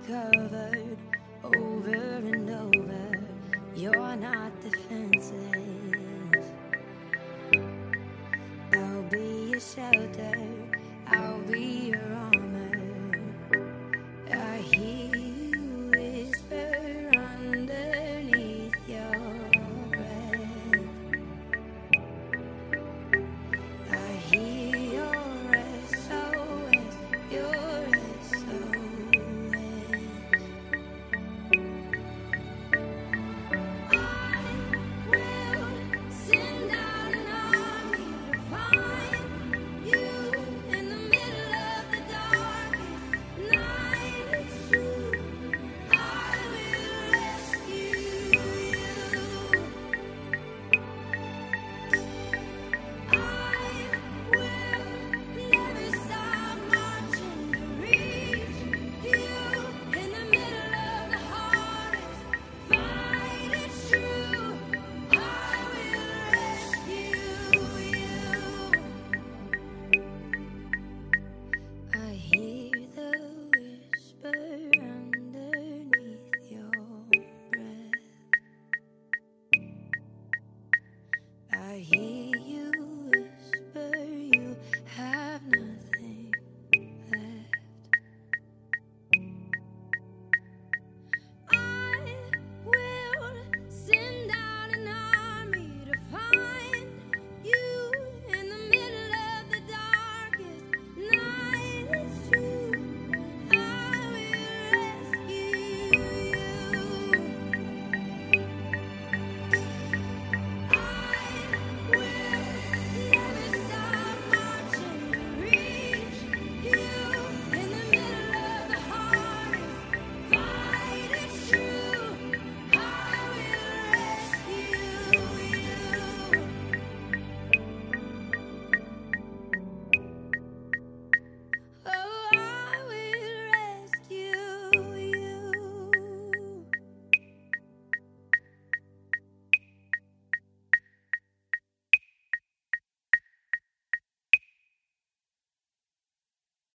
covered over and over. You're not defenseless. I'll be your shelter, I'll be your armor. I hear you whisper underneath your breath. I hear your SOS, your SOS. I will send out an army to find you in the middle of the darkest night.